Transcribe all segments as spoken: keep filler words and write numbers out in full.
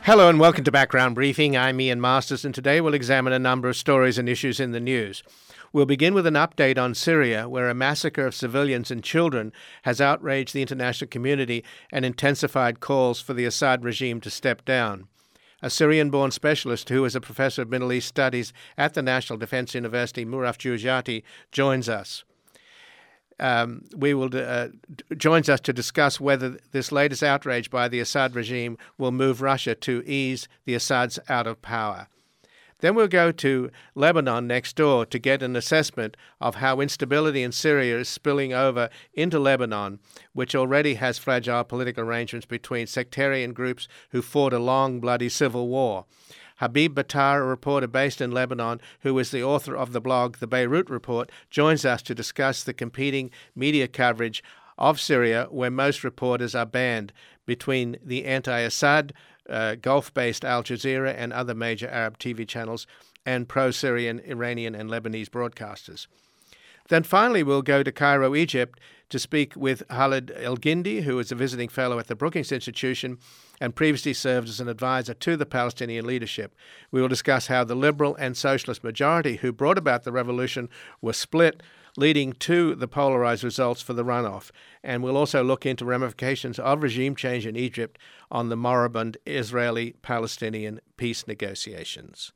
Hello and welcome to Background Briefing. I'm Ian Masters, and today we'll examine a number of stories and issues in the news. We'll begin with an update on Syria, where a massacre of civilians and children has outraged the international community and intensified calls for the Assad regime to step down. A Syrian-born specialist who is a professor of Middle East Studies at the National Defense University, Muraf Jowjati, joins us. Um, we will uh, joins us to discuss whether this latest outrage by the Assad regime will move Russia to ease the Assads out of power. Then we'll go to Lebanon next door to get an assessment of how instability in Syria is spilling over into Lebanon, which already has fragile political arrangements between sectarian groups who fought a long, bloody civil war. Habib Battar, a reporter based in Lebanon, who is the author of the blog The Beirut Report, joins us to discuss the competing media coverage of Syria, where most reporters are banned, between the anti-Assad, uh, Gulf-based Al Jazeera and other major Arab T V channels, and pro-Syrian, Iranian and Lebanese broadcasters. Then finally, we'll go to Cairo, Egypt, to speak with Khalid El-Gindi, who is a visiting fellow at the Brookings Institution and previously served as an advisor to the Palestinian leadership. We will discuss how the liberal and socialist majority who brought about the revolution were split, leading to the polarized results for the runoff. And we'll also look into ramifications of regime change in Egypt on the moribund Israeli-Palestinian peace negotiations.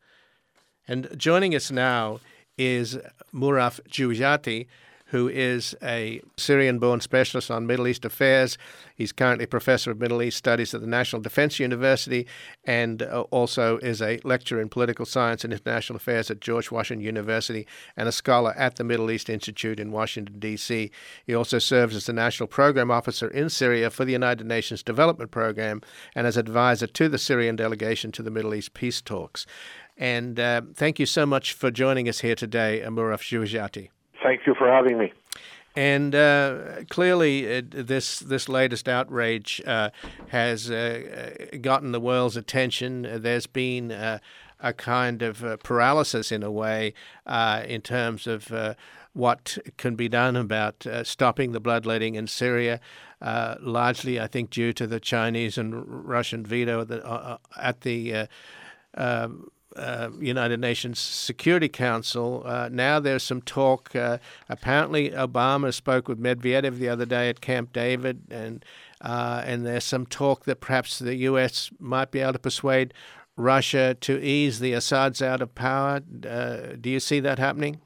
And joining us now is Muraf Jowjati, who is a Syrian-born specialist on Middle East affairs. He's currently professor of Middle East Studies at the National Defense University and uh, also is a lecturer in political science and international affairs at George Washington University and a scholar at the Middle East Institute in Washington, D C He also serves as the National Program Officer in Syria for the United Nations Development Program and as advisor to the Syrian delegation to the Middle East peace talks. And uh, thank you so much for joining us here today, Muraf Jowjati. Thank you for having me. And uh, clearly, uh, this this latest outrage uh, has uh, gotten the world's attention. There's been uh, a kind of uh, paralysis, in a way, uh, in terms of uh, what can be done about uh, stopping the bloodletting in Syria. Uh, largely, I think, due to the Chinese and Russian veto at the, uh, at the uh, uh, Uh, United Nations Security Council. Uh, now there's some talk. Uh, apparently, Obama spoke with Medvedev the other day at Camp David, and uh, and there's some talk that perhaps the U S might be able to persuade Russia to ease the Assads out of power. Uh, do you see that happening?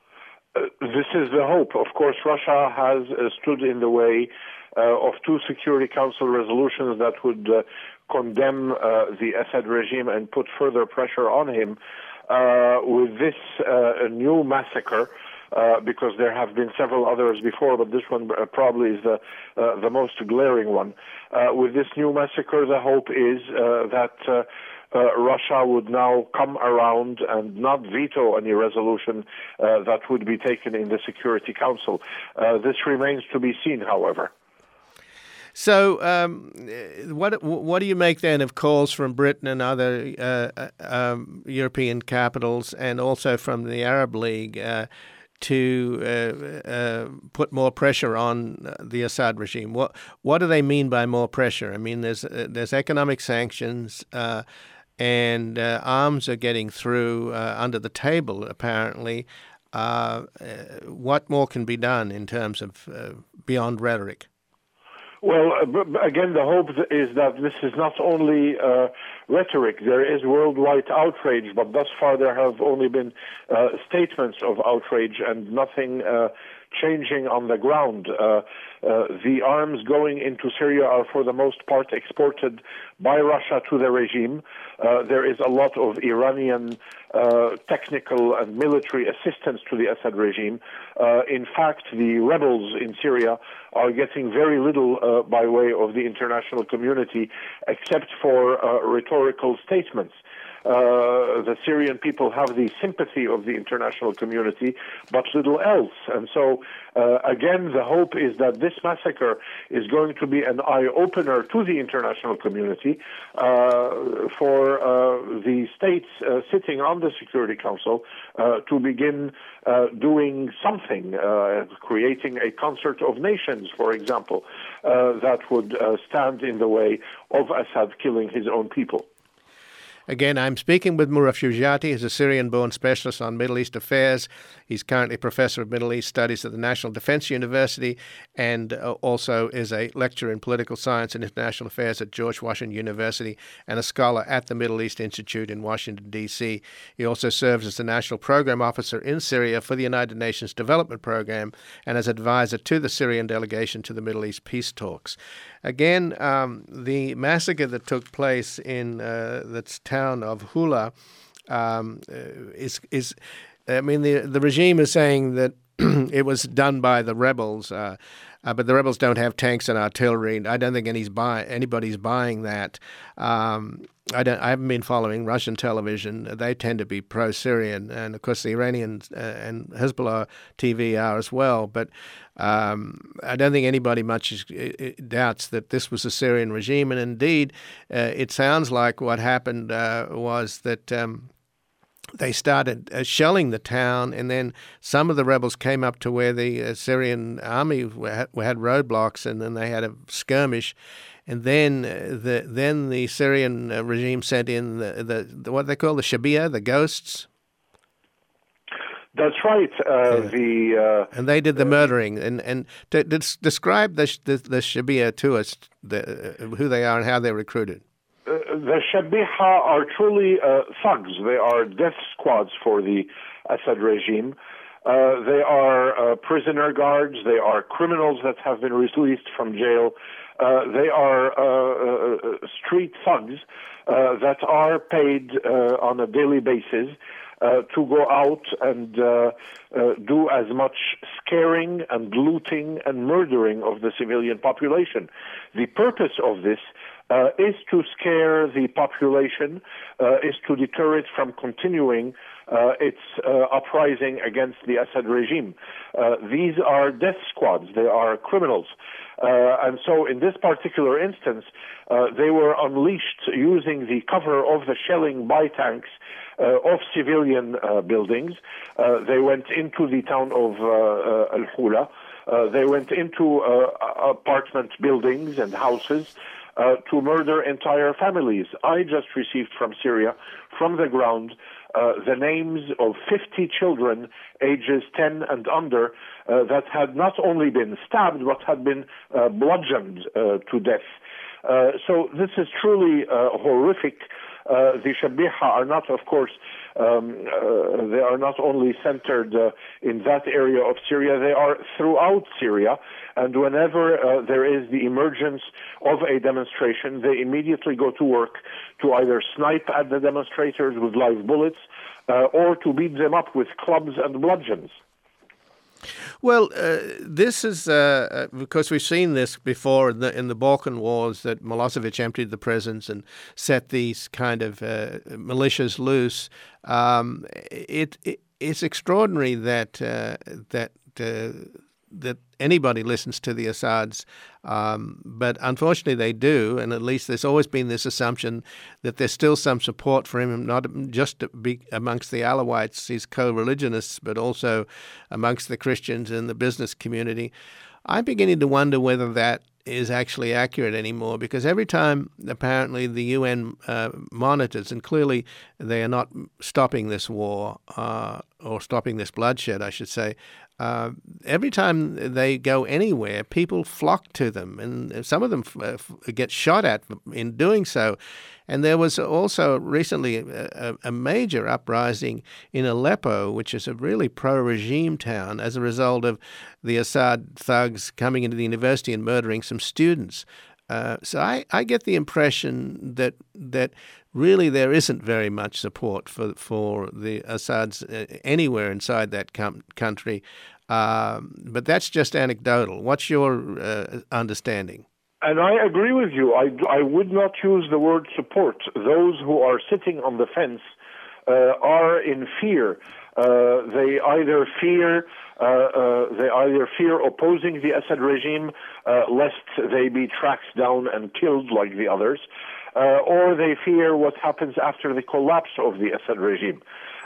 Uh, this is the hope. Of course, Russia has uh, stood in the way uh, of two Security Council resolutions that would uh, condemn uh, the Assad regime and put further pressure on him. Uh, with this uh, new massacre, uh, because there have been several others before, but this one uh, probably is the uh, the most glaring one. Uh, with this new massacre, the hope is uh, that uh, uh, Russia would now come around and not veto any resolution uh, that would be taken in the Security Council. Uh, this remains to be seen, however. So, um, what what do you make then of calls from Britain and other uh, um, European capitals, and also from the Arab League, uh, to uh, uh, put more pressure on the Assad regime? What what do they mean by more pressure? I mean, there's uh, there's economic sanctions, uh, and uh, arms are getting through uh, under the table, apparently. Uh, what more can be done in terms of uh, beyond rhetoric? Well, again, the hope is that this is not only uh, rhetoric. There is worldwide outrage, but thus far there have only been uh, statements of outrage and nothing uh, changing on the ground. Uh, uh, the arms going into Syria are for the most part exported by Russia to the regime. Uh, there is a lot of Iranian uh, technical and military assistance to the Assad regime. Uh, in fact, the rebels in Syria are getting very little uh, by way of the international community, except for uh, rhetorical statements. Uh, the Syrian people have the sympathy of the international community, but little else. And so, uh, again, the hope is that this massacre is going to be an eye-opener to the international community uh, for uh, the states uh, sitting on the Security Council uh, to begin uh, doing something, uh, creating a concert of nations, for example, uh, that would uh, stand in the way of Assad killing his own people. Again, I'm speaking with Muraf Shujati. He's a Syrian-born specialist on Middle East affairs. He's currently professor of Middle East studies at the National Defense University and uh, also is a lecturer in political science and international affairs at George Washington University and a scholar at the Middle East Institute in Washington, D C. He also serves as the National Program Officer in Syria for the United Nations Development Program and as advisor to the Syrian delegation to the Middle East peace talks. Again, um, the massacre that took place in uh, the town of Hula um, is, is, I mean, the, the regime is saying that it was done by the rebels, uh, uh, but the rebels don't have tanks and artillery. I don't think anybody's, buy, anybody's buying that. Um, I don't. I haven't been following Russian television. They tend to be pro-Syrian, and of course the Iranians uh, and Hezbollah T V are as well. But um, I don't think anybody much is, uh, doubts that this was a Syrian regime. And indeed, uh, it sounds like what happened uh, was that um, they started uh, shelling the town, and then some of the rebels came up to where the uh, Syrian army had, had roadblocks, and then they had a skirmish. And then the then the Syrian regime sent in the, the, the what they call the Shabia, the ghosts. That's right. Uh, yeah. The uh, and they did the murdering. And and to, to describe the the, the Shabia to us, the, uh, who they are and how they're recruited. Uh, the Shabiha are truly uh, thugs. They are death squads for the Assad regime. Uh, they are uh, prisoner guards. They are criminals that have been released from jail. Uh, they are uh, uh, street thugs uh, that are paid uh, on a daily basis uh, to go out and uh, uh, do as much scaring and looting and murdering of the civilian population. The purpose of this uh, is to scare the population, uh, is to deter it from continuing uh, its uh, uprising against the Assad regime. Uh, these are death squads. They are criminals. Uh, and so in this particular instance, uh, they were unleashed using the cover of the shelling by tanks uh, of civilian uh, buildings. Uh, they went into the town of uh, uh, Al-Hula. Uh, they went into uh, apartment buildings and houses uh, to murder entire families. I just received from Syria, from the ground, Uh, the names of fifty children ages ten and under uh, that had not only been stabbed but had been uh, bludgeoned uh, to death. Uh, so this is truly uh, horrific. Uh, the Shabiha are not, of course, um, uh, they are not only centered uh, in that area of Syria, they are throughout Syria. And whenever uh, there is the emergence of a demonstration, they immediately go to work to either snipe at the demonstrators with live bullets uh, or to beat them up with clubs and bludgeons. Well, uh, this is uh, because we've seen this before in the in the Balkan Wars, that Milosevic emptied the prisons and set these kind of uh, militias loose. Um, it, it it's extraordinary that uh, that. Uh, that anybody listens to the Assads, um, but unfortunately they do, and at least there's always been this assumption that there's still some support for him, not just to be amongst the Alawites, his co-religionists, but also amongst the Christians and the business community. I'm beginning to wonder whether that is actually accurate anymore, because every time apparently the U N uh, monitors, and clearly they are not stopping this war uh, or stopping this bloodshed, I should say, uh, every time they go anywhere, people flock to them, and some of them f- f- get shot at in doing so. And there was also recently a, a major uprising in Aleppo, which is a really pro-regime town, as a result of the Assad thugs coming into the university and murdering some students. Uh, so I, I get the impression that that really there isn't very much support for for the Assads uh, anywhere inside that com- country. Um, but that's just anecdotal. What's your uh, understanding? And I agree with you. I, I would not use the word support. Those who are sitting on the fence uh, are in fear. Uh, they either fear uh, uh, they either fear opposing the Assad regime, uh, lest they be tracked down and killed like the others, uh, or they fear what happens after the collapse of the Assad regime.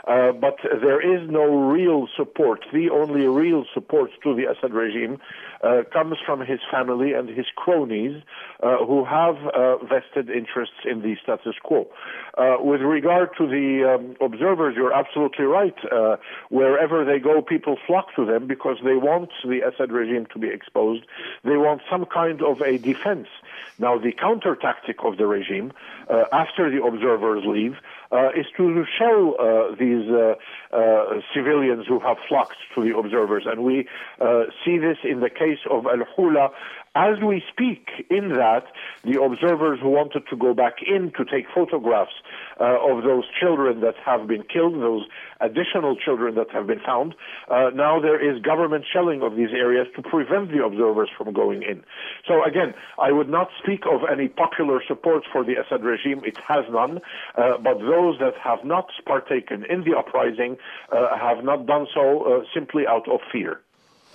Uh, but there is no real support. The only real support to the Assad regime uh, comes from his family and his cronies uh, who have uh, vested interests in the status quo. Uh, with regard to the um, observers, you're absolutely right. Uh, wherever they go, people flock to them because they want the Assad regime to be exposed. They want some kind of a defense. Now, the counter tactic of the regime, uh, after the observers leave, uh, is to shell uh, these uh, uh, civilians who have flocked to the observers. And we uh, see this in the case of Al-Hula. As we speak, in that, the observers who wanted to go back in to take photographs uh, of those children that have been killed, those additional children that have been found, uh, now there is government shelling of these areas to prevent the observers from going in. So again, I would not speak of any popular support for the Assad regime. It has none. Uh, but those that have not partaken in the uprising uh, have not done so uh, simply out of fear.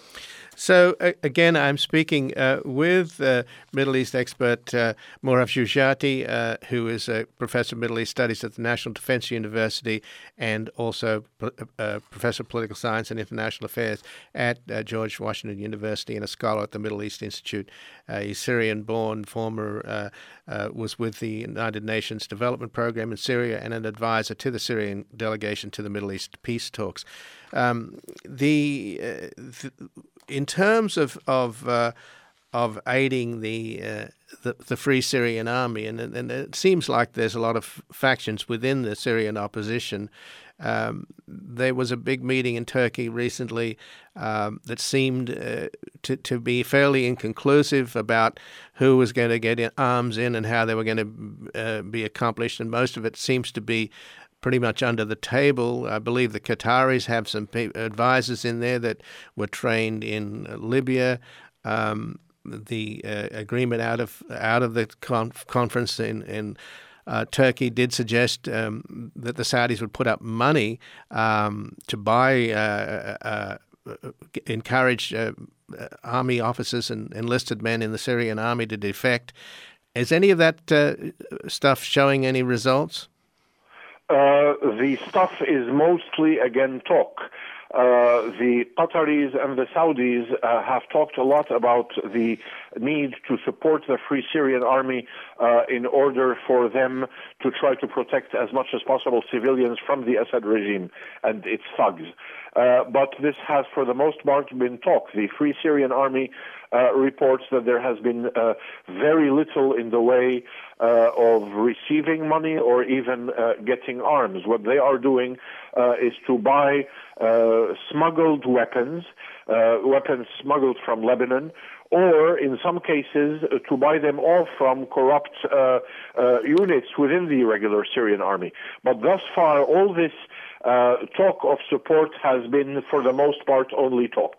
So, uh, again, I'm speaking uh, with uh, Middle East expert uh, Mouraf Joujati, uh, who is a professor of Middle East Studies at the National Defense University and also uh, professor of political science and international affairs at uh, George Washington University and a scholar at the Middle East Institute. Uh, he's Syrian-born, former, uh, uh, was with the United Nations Development Program in Syria and an advisor to the Syrian delegation to the Middle East peace talks. Um, the, uh, the in terms of of uh, of aiding the, uh, the the Free Syrian Army, and and it seems like there's a lot of factions within the Syrian opposition. Um, there was a big meeting in Turkey recently um, that seemed uh, to to be fairly inconclusive about who was going to get arms in and how they were going to uh, be accomplished, and most of it seems to be pretty much under the table. I believe the Qataris have some advisors in there that were trained in Libya. Um, the uh, agreement out of out of the conf- conference in, in uh, Turkey did suggest um, that the Saudis would put up money um, to buy, uh, uh, encourage uh, army officers and enlisted men in the Syrian army to defect. Is any of that uh, stuff showing any results? Uh, the stuff is mostly, again, talk. Uh, the Qataris and the Saudis uh, have talked a lot about the need to support the Free Syrian Army uh, in order for them to try to protect as much as possible civilians from the Assad regime and its thugs. Uh, but this has, for the most part, been talk. The Free Syrian Army uh, reports that there has been uh, very little in the way uh, of receiving money or even uh, getting arms. What they are doing uh, is to buy uh, smuggled weapons, uh, weapons smuggled from Lebanon, or in some cases uh, to buy them off from corrupt uh, uh, units within the regular Syrian army. But thus far, all this uh, talk of support has been, for the most part, only talk.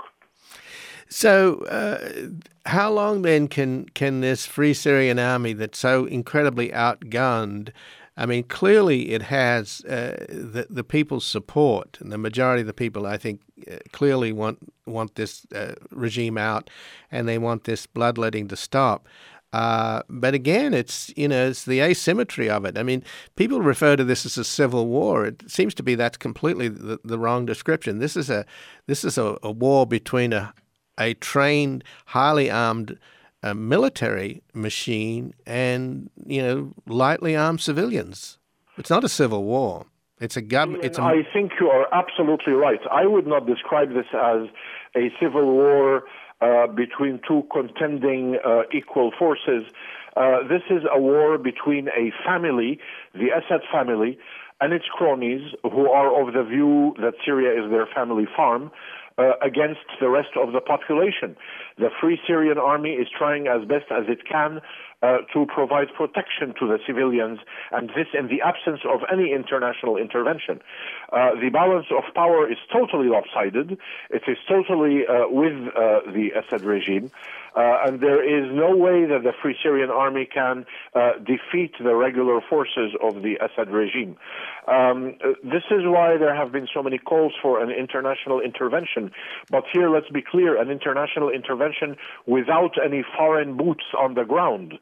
So uh, how long then can, can this Free Syrian Army that's so incredibly outgunned, I mean, clearly it has uh, the, the people's support, and the majority of the people, I think, uh, clearly want want this uh, regime out, and they want this bloodletting to stop. Uh, but again, it's you know it's the asymmetry of it. I mean, people refer to this as a civil war. It seems to be that's completely the, the wrong description. This is a this is a, a war between a a trained, highly armed a military machine and, you know, lightly armed civilians. It's not a civil war. It's a government. It's a... I think you are absolutely right. I would not describe this as a civil war uh, between two contending uh, equal forces. Uh, this is a war between a family, the Assad family, and its cronies, who are of the view that Syria is their family farm, Uh, against the rest of the population. The Free Syrian Army is trying as best as it can uh, to provide protection to the civilians, and this in the absence of any international intervention. Uh, the balance of power is totally lopsided. It is totally uh, with uh, the Assad regime. Uh, and there is no way that the Free Syrian Army can uh, defeat the regular forces of the Assad regime. Um, this is why there have been so many calls for an international intervention. But here, let's be clear, an international intervention without any foreign boots on the ground.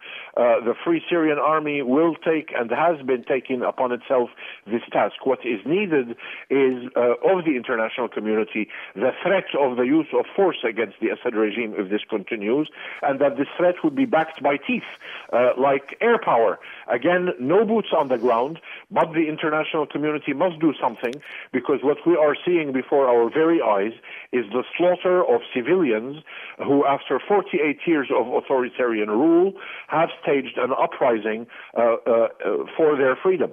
Uh, the Free Syrian Army will take and has been taking upon itself this task. What is needed is uh, of the international community the threat of the use of force against the Assad regime if this continues, and that this threat would be backed by teeth, uh, like air power. Again, no boots on the ground, but the international community must do something, because what we are seeing before our very eyes is the slaughter of civilians who, after forty-eight years of authoritarian rule, have staged an uprising uh, uh, uh, for their freedom.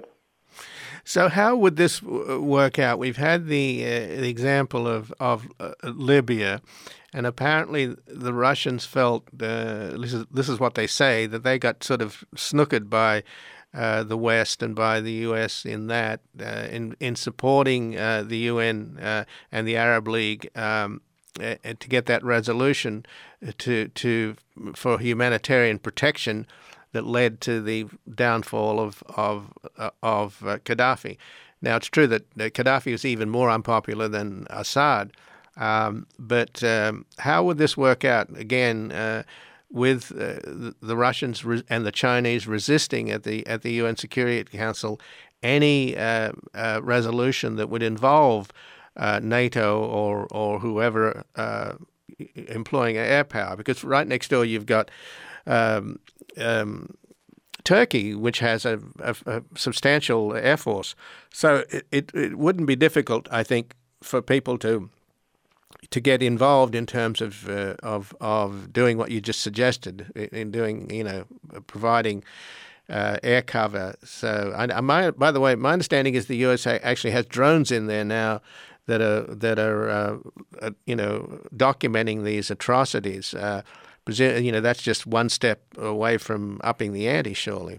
So how would this work out? We've had the, uh, the example of, of uh, Libya, and apparently the Russians felt, uh, this, is, this is what they say, that they got sort of snookered by uh, the West and by the U S in that, uh, in, in supporting uh, the U N uh, and the Arab League um, uh, to get that resolution to, to for humanitarian protection that led to the downfall of of uh, of uh, Gaddafi. Now, it's true that uh, Gaddafi was even more unpopular than Assad, um, but um, how would this work out again uh, with uh, the, the Russians re- and the Chinese resisting at the at the U N Security Council any uh, uh, resolution that would involve uh, NATO or or whoever uh, employing air power? Because right next door you've got Um, um, Turkey, which has a, a, a substantial air force. So it, it, it wouldn't be difficult, I think, for people to to get involved in terms of uh, of of doing what you just suggested, in doing, you know, providing uh, air cover. So, I, I, my, by the way, my understanding is the U S actually has drones in there now that are that are uh, uh, you know, documenting these atrocities. Uh, You know, that's just one step away from upping the ante, surely.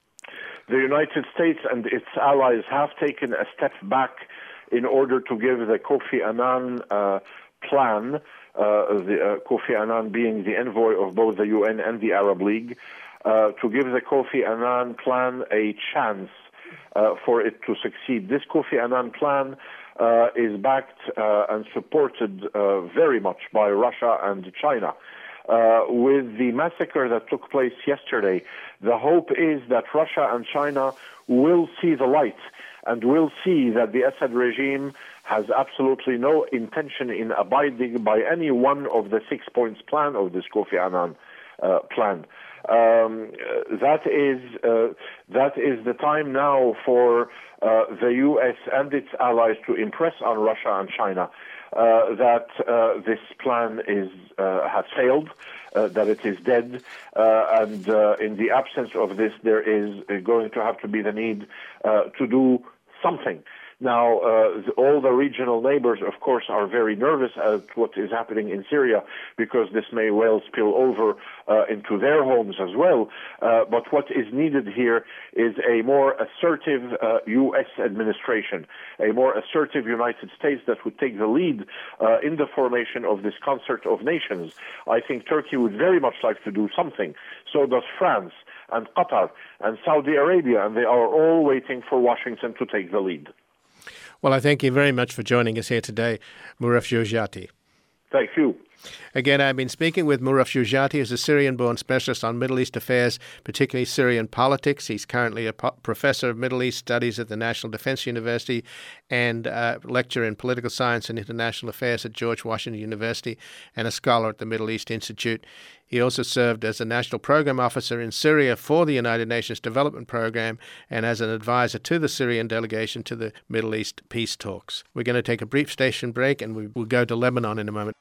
The United States and its allies have taken a step back in order to give the Kofi Annan uh, plan, uh, the, uh, Kofi Annan being the envoy of both the U N and the Arab League, uh, to give the Kofi Annan plan a chance uh, for it to succeed. This Kofi Annan plan uh, is backed uh, and supported uh, very much by Russia and China. Uh, with the massacre that took place yesterday, the hope is that Russia and China will see the light and will see that the Assad regime has absolutely no intention in abiding by any one of the six points plan of this Kofi Annan uh, plan. Um, that is uh, that is the time now for uh, the U S and its allies to impress on Russia and China Uh, that uh, this plan is uh, has failed, uh, that it is dead, uh, and uh, in the absence of this, there is going to have to be the need uh, to do something. Now, uh, all the regional neighbors, of course, are very nervous at what is happening in Syria, because this may well spill over uh, into their homes as well. Uh, but what is needed here is a more assertive uh, U S administration, a more assertive United States that would take the lead uh, in the formation of this concert of nations. I think Turkey would very much like to do something. So does France and Qatar and Saudi Arabia, and they are all waiting for Washington to take the lead. Well, I thank you very much for joining us here today, Mouraf Joujati. Thank you. Again, I've been speaking with Mouraf Joujati, who's a Syrian-born specialist on Middle East affairs, particularly Syrian politics. He's currently a po- professor of Middle East studies at the National Defense University and uh, lecturer in political science and international affairs at George Washington University, and a scholar at the Middle East Institute. He also served as a national program officer in Syria for the United Nations Development Program and as an advisor to the Syrian delegation to the Middle East peace talks. We're going to take a brief station break, and we will go to Lebanon in a moment.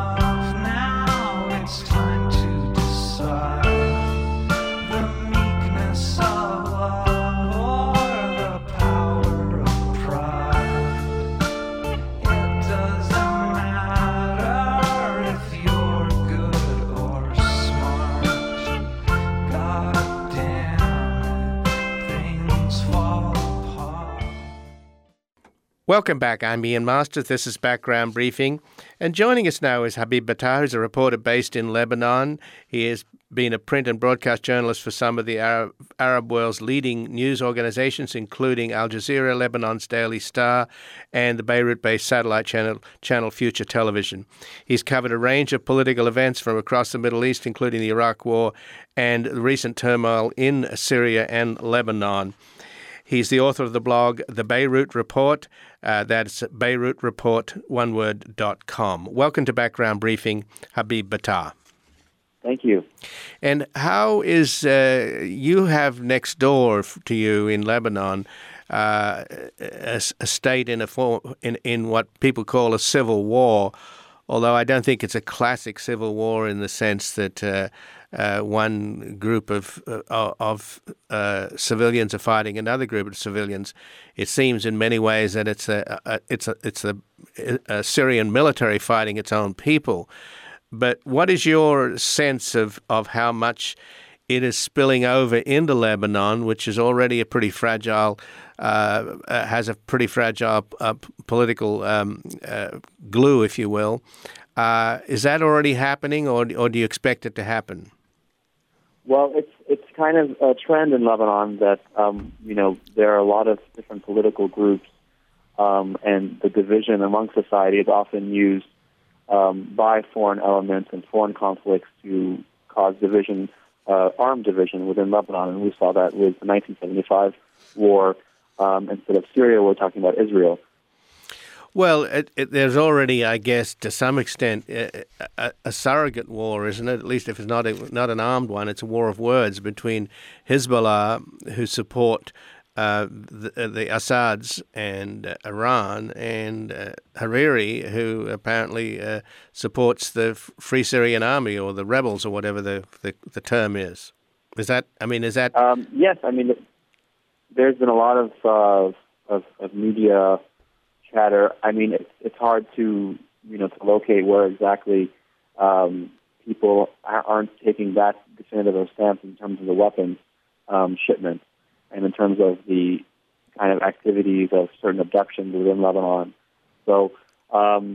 It's time to decide. The meek Welcome back. I'm Ian Masters. This is Background Briefing. And joining us now is Habib Battah, who's a reporter based in Lebanon. He has been a print and broadcast journalist for some of the Arab, Arab world's leading news organizations, including Al Jazeera, Lebanon's Daily Star, and the Beirut-based satellite channel, channel Future Television. He's covered a range of political events from across the Middle East, including the Iraq War and the recent turmoil in Syria and Lebanon. He's the author of the blog The Beirut Report. Uh, that's Beirut Report, one word, dot com. Welcome to Background Briefing, Habib Battah. Thank you. And how is, uh, you have next door to you in Lebanon uh, a, a state in, a form, in, in what people call a civil war, although I don't think it's a classic civil war in the sense that uh, Uh, one group of uh, of uh, civilians are fighting another group of civilians. It seems in many ways that it's a, a it's a it's a, a Syrian military fighting its own people. But what is your sense of, of how much it is spilling over into Lebanon, which is already a pretty fragile, uh, uh, has a pretty fragile uh, political um, uh, glue, if you will. Uh, is that already happening, or or do you expect it to happen? Well, it's it's kind of a trend in Lebanon that, um, you know, there are a lot of different political groups, um, and the division among society is often used um, by foreign elements and foreign conflicts to cause division, uh, armed division within Lebanon. And we saw that with the nineteen seventy-five war. Um, instead of Syria, we're talking about Israel. Well, it, it, there's already, I guess, to some extent, a, a, a surrogate war, isn't it? At least if it's not a, not an armed one, it's a war of words between Hezbollah, who support uh, the, the Assads and uh, Iran, and uh, Hariri, who apparently uh, supports the Free Syrian Army or the rebels or whatever the, the, the term is. Is that? I mean, is that? Um, yes, I mean, there's been a lot of uh, of, of media chatter. I mean, it's it's hard to you know to locate where exactly um, people aren't taking that definitive of stance in terms of the weapons um, shipments and in terms of the kind of activities of certain abductions within Lebanon. So um,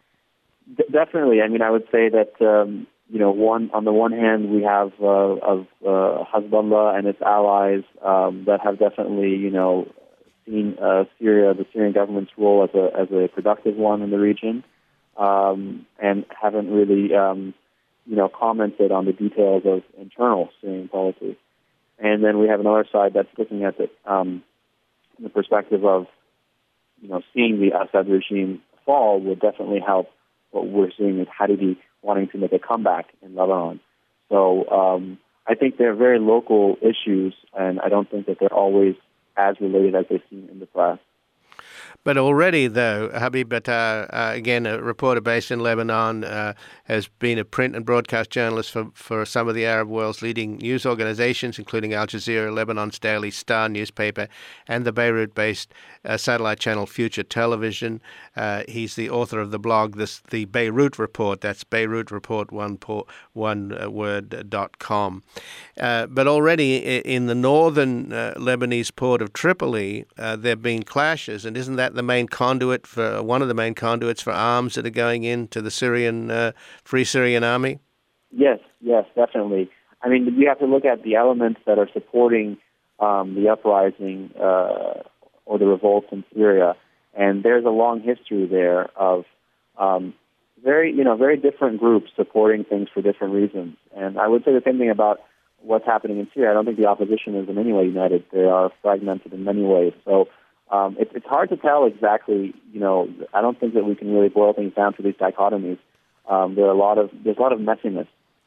d- definitely, I mean, I would say that um, you know one on the one hand we have uh, of uh, Hezbollah and its allies um, that have definitely you know. seen uh, Syria, the Syrian government's role as a as a productive one in the region, um, and haven't really, um, you know, commented on the details of internal Syrian policy. And then we have another side that's looking at it um, from the perspective of, you know, seeing the Assad regime fall would definitely help what we're seeing is Hariri wanting to make a comeback in Lebanon. So um, I think they're very local issues, and I don't think that they're always as related as they've seen in the press. But already, though, Habib Battah, uh, again, a reporter based in Lebanon, uh, has been a print and broadcast journalist for, for some of the Arab world's leading news organizations, including Al Jazeera, Lebanon's Daily Star newspaper, and the Beirut-based uh, satellite channel Future Television. Uh, he's the author of the blog, this, the Beirut Report. That's Beirut Report, one, por, one uh, word, dot com. Uh, but already in the northern uh, Lebanese port of Tripoli, uh, there have been clashes, and isn't that the main conduit for one of the main conduits for arms that are going into the Syrian uh, Free Syrian Army? Yes, yes, definitely. I mean, we have to look at the elements that are supporting um, the uprising uh, or the revolts in Syria, and there's a long history there of um, very, you know, very different groups supporting things for different reasons. And I would say the same thing about what's happening in Syria. I don't think the opposition is in any way united. They are fragmented in many ways. So. Um, it, it's hard to tell exactly, you know, I don't think that we can really boil things down to these dichotomies. Um, there are a lot of, there's a lot of messiness.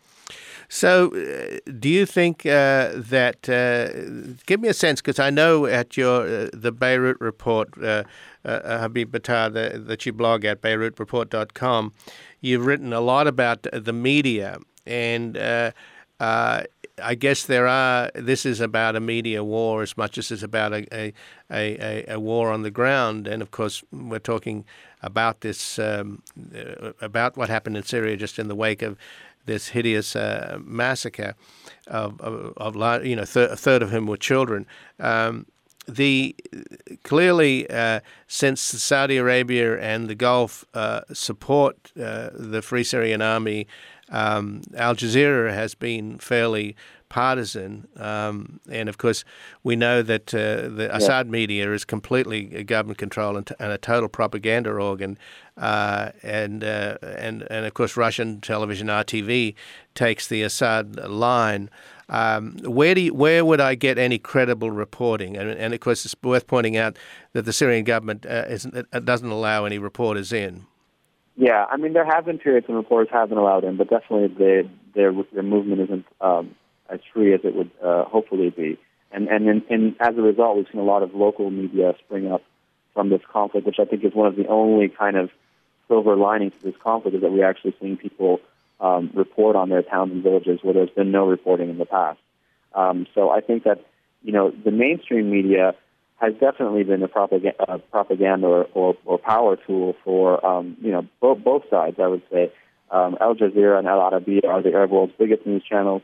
So uh, do you think uh, that, uh, give me a sense, because I know at your, uh, the Beirut Report, uh, uh, Habib Battah, the, that you blog at Beirut Report dot com, you've written a lot about the media, and uh, uh, I guess there are. This is about a media war as much as it's about a a, a, a war on the ground. And of course, we're talking about this um, about what happened in Syria just in the wake of this hideous uh, massacre of, of, of you know th- a third of whom were children. Um, the clearly, uh, since Saudi Arabia and the Gulf uh, support uh, the Free Syrian Army, um, Al Jazeera has been fairly partisan. Um, and of course, we know that uh, the yeah. Assad media is completely government controlled and, t- and a total propaganda organ. Uh, and, uh, and, and of course, Russian television R T V takes the Assad line. Um, where do you, where would I get any credible reporting? And, and of course, it's worth pointing out that the Syrian government uh, isn't, it doesn't allow any reporters in. Yeah, I mean, there have been periods when reporters have been allowed in, but definitely the, their their movement isn't um, as free as it would uh, hopefully be. And and, in, and as a result, we've seen a lot of local media spring up from this conflict, which I think is one of the only kind of silver linings to this conflict, is that we're actually seeing people um, report on their towns and villages where there's been no reporting in the past. Um, so I think that, you know, the mainstream media has definitely been a propaganda, uh, propaganda or, or, or power tool for, um, you know, both, both sides, I would say. Um, Al Jazeera and Al Arabiya are the Arab world's biggest news channels.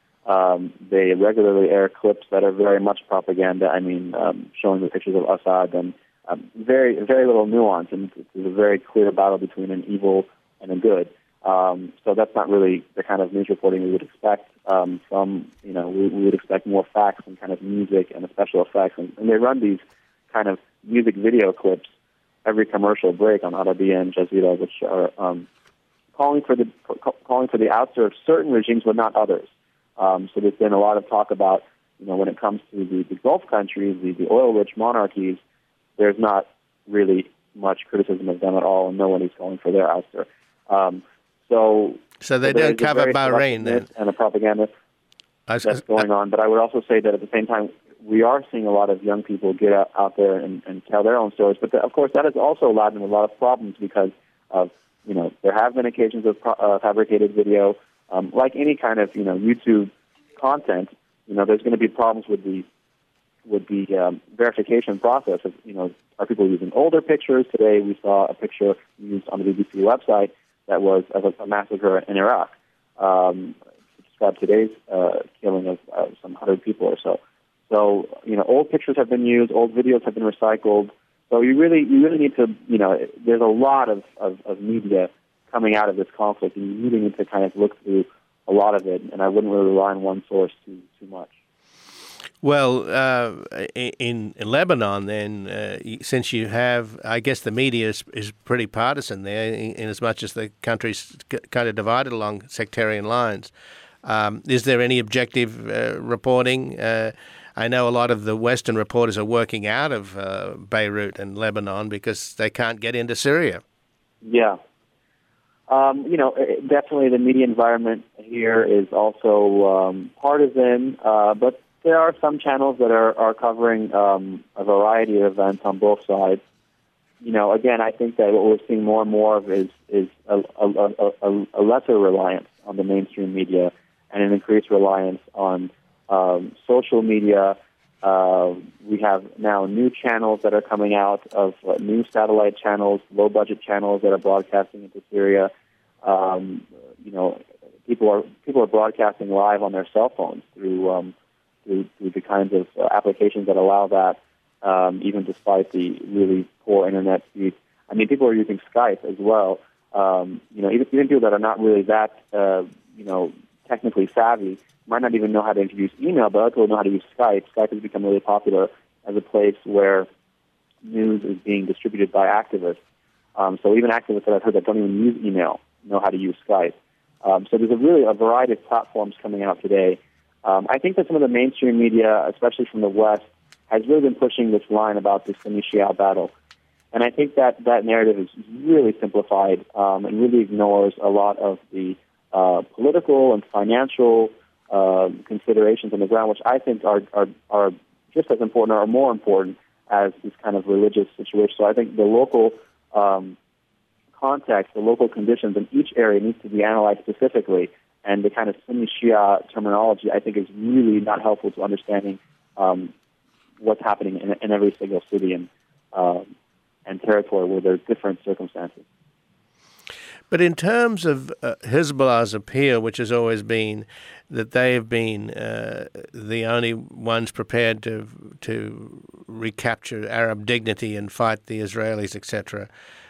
Um, they regularly air clips that are very much propaganda. I mean, um, showing the pictures of Assad and um, very, very little nuance. And it's a very clear battle between an evil and a good. Um, so that's not really the kind of news reporting we would expect um, from, you know, we, we would expect more facts and kind of music and special effects. And, and they run these kind of music video clips every commercial break on Arabiya and Jazeera, which are um, calling for the calling for the ouster of certain regimes, but not others. Um, so there's been a lot of talk about, you know, when it comes to the, the Gulf countries, the, the oil-rich monarchies, there's not really much criticism of them at all, and no one is calling for their ouster. Um, So, so they so don't cover Bahrain then, and the propaganda was, that's going on. But I would also say that at the same time, we are seeing a lot of young people get out, out there and, and tell their own stories. But the, of course, that has also allowed them a lot of problems because of, you know, there have been occasions of uh, fabricated video, um, like any kind of, you know, YouTube content. You know, there's going to be problems with the with the um, verification process of, you know, are people using older pictures? Today we saw a picture used on the B B C website that was of a, a massacre in Iraq. Um, to describe today's uh, killing of uh, some hundred people or so. So, you know, old pictures have been used, old videos have been recycled. So you really, you really need to, you know, there's a lot of, of, of media coming out of this conflict, and you really need to kind of look through a lot of it. And I wouldn't really rely on one source too too much. Well, uh, in, in Lebanon, then, uh, since you have, I guess the media is, is pretty partisan there, in, in as much as the country's kind of divided along sectarian lines. Um, is there any objective uh, reporting? Uh, I know a lot of the Western reporters are working out of uh, Beirut and Lebanon because they can't get into Syria. Yeah. Um, you know, definitely the media environment here is also um, partisan, uh, but there are some channels that are, are covering um, a variety of events on both sides. You know, again, I think that what we're seeing more and more of is is a, a, a, a lesser reliance on the mainstream media and an increased reliance on um, social media. Uh, we have now new channels that are coming out of uh, new satellite channels, low-budget channels that are broadcasting into Syria. Um, you know, people are people are broadcasting live on their cell phones through um, through, through the kinds of uh, applications that allow that, um, even despite the really poor internet speed. I mean, people are using Skype as well. Um, you know, even, even people that are not really that, uh, you know, technically savvy might not even know how to introduce email, but other people know how to use Skype. Skype has become really popular as a place where news is being distributed by activists. Um, so even activists that I've heard that don't even use email know how to use Skype. Um, so there's a really a variety of platforms coming out today. Um, I think that some of the mainstream media, especially from the West, has really been pushing this line about the Sunni-Shia battle. And I think that that narrative is really simplified um, and really ignores a lot of the uh, political and financial uh, considerations on the ground, which I think are, are, are just as important or more important as this kind of religious situation. So I think the local um, context, the local conditions in each area needs to be analyzed specifically. And the kind of Sunni-Shia terminology, I think, is really not helpful to understanding um, what's happening in, in every single city and, um, and territory where there's different circumstances. But in terms of uh, Hezbollah's appeal, which has always been that they have been uh, the only ones prepared to to recapture Arab dignity and fight the Israelis, et cetera.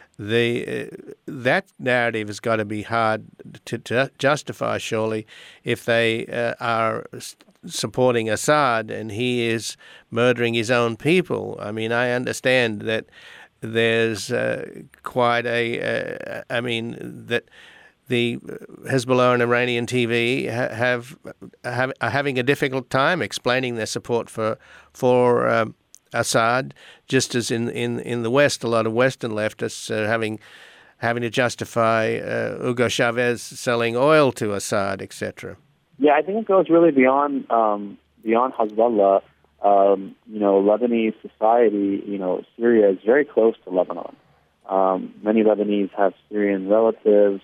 The uh, that narrative has got to be hard to, to justify, surely, if they uh, are supporting Assad and he is murdering his own people. I mean, I understand that there's uh, quite a, uh, I mean, that the Hezbollah and Iranian T V ha- have, have are having a difficult time explaining their support for for um, Assad, just as in, in, in the West, a lot of Western leftists are having having to justify uh, Hugo Chavez selling oil to Assad, et cetera. Yeah, I think it goes really beyond um, beyond Hezbollah. Um, you know, Lebanese society, you know, Syria is very close to Lebanon. Um, many Lebanese have Syrian relatives.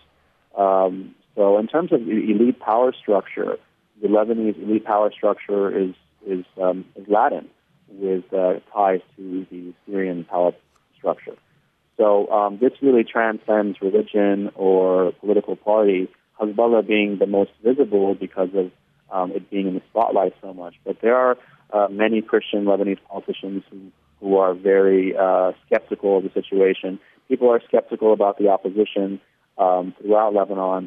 Um, so in terms of elite power structure, the Lebanese elite power structure is is, um, is Latin, with uh, ties to the Syrian power structure. So um, this really transcends religion or political party, Hezbollah being the most visible because of um, it being in the spotlight so much. But there are uh, many Christian Lebanese politicians who, who are very uh, skeptical of the situation. People are skeptical about the opposition um, throughout Lebanon.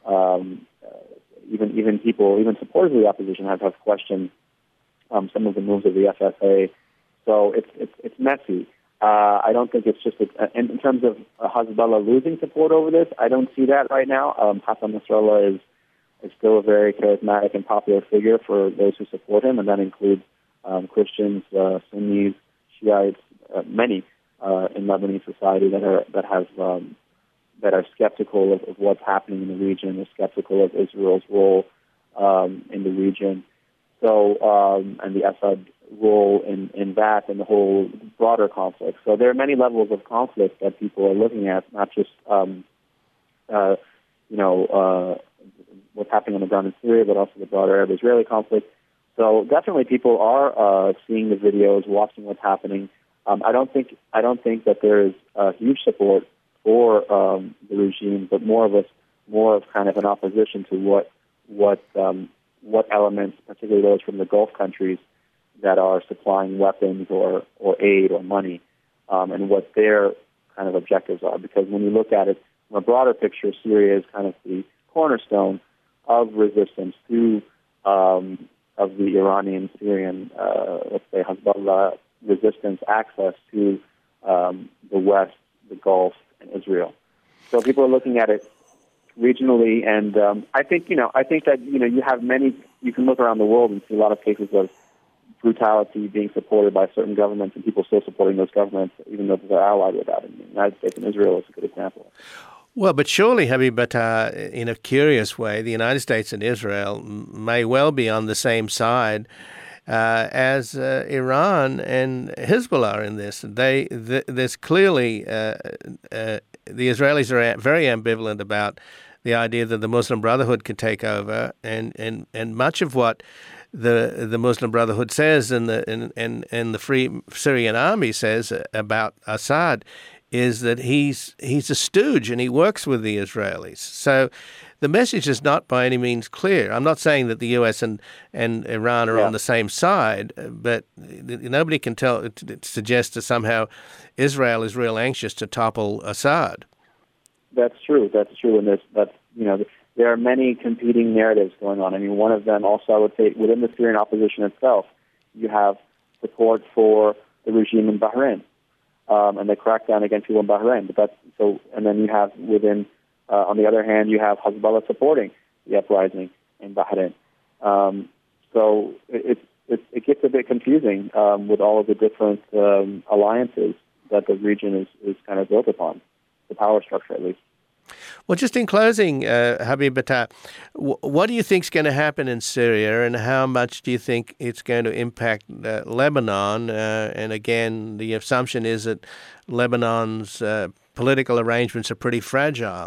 Um, uh, even even people, even supporters of the opposition have, have questioned Um, some of the moves of the F S A, so it's it's, it's messy. Uh, I don't think it's just a, in, in terms of uh, Hezbollah losing support over this. I don't see that right now. Um, Hassan Nasrallah is is still a very charismatic and popular figure for those who support him, and that includes um, Christians, uh, Sunnis, Shiites, uh, many uh, in Lebanese society that are that have um, that are skeptical of, of what's happening in the region. They're skeptical of Israel's role um, in the region. So, um, and the Assad role in, in that and the whole broader conflict. So there are many levels of conflict that people are looking at, not just, um, uh, you know, uh, what's happening on the ground in Syria, but also the broader Arab-Israeli conflict. So definitely people are uh, seeing the videos, watching what's happening. Um, I don't think I don't think that there is uh, huge support for um, the regime, but more of a more of kind of an opposition to what what um, what elements, particularly those from the Gulf countries, that are supplying weapons or, or aid or money, um, and what their kind of objectives are. Because when you look at it from a broader picture, Syria is kind of the cornerstone of resistance to um, of the Iranian, Syrian, uh, let's say Hezbollah resistance access to um, the West, the Gulf, and Israel. So people are looking at it regionally, and um, I think you know, I think that you know, you have many. You can look around the world and see a lot of cases of brutality being supported by certain governments, and people still supporting those governments, even though they're allied with that. And the United States and Israel is a good example. Well, but surely, Habib Battah, in a curious way, the United States and Israel may well be on the same side uh, as uh, Iran and Hezbollah in this. They, th- there's clearly uh, uh, the Israelis are very ambivalent about the idea that the Muslim Brotherhood could take over, and, and, and much of what the the Muslim Brotherhood says and the and, and, and the Free Syrian Army says about Assad is that he's he's a stooge and he works with the Israelis. So the message is not by any means clear. I'm not saying that the U S and, and Iran are yeah. on the same side, but nobody can tell suggest that somehow Israel is real anxious to topple Assad. That's true. That's true, and there's that's you know there are many competing narratives going on. I mean, one of them also, I would say, within the Syrian opposition itself, you have support for the regime in Bahrain um, and the crackdown against people in Bahrain. But that's so, and then you have within, uh, on the other hand, you have Hezbollah supporting the uprising in Bahrain. Um, so it, it it gets a bit confusing um, with all of the different um, alliances that the region is, is kind of built upon. The power structure, at least. Well, just in closing, uh, Habib Battah, w- what do you think is going to happen in Syria, and how much do you think it's going to impact uh, Lebanon? Uh, and again, the assumption is that Lebanon's uh, political arrangements are pretty fragile.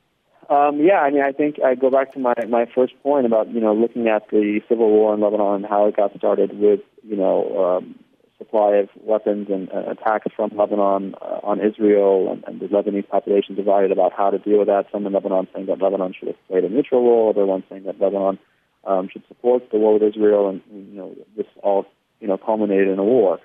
Um, yeah, I mean, I think I go back to my, my first point about, you know, looking at the civil war in Lebanon and how it got started with, you know, um, supply of weapons and uh, attacks from Lebanon uh, on Israel, and, and the Lebanese population divided about how to deal with that. Some in Lebanon saying that Lebanon should have played a neutral role, other ones saying that Lebanon um, should support the war with Israel, and you know this all you know culminated in a war.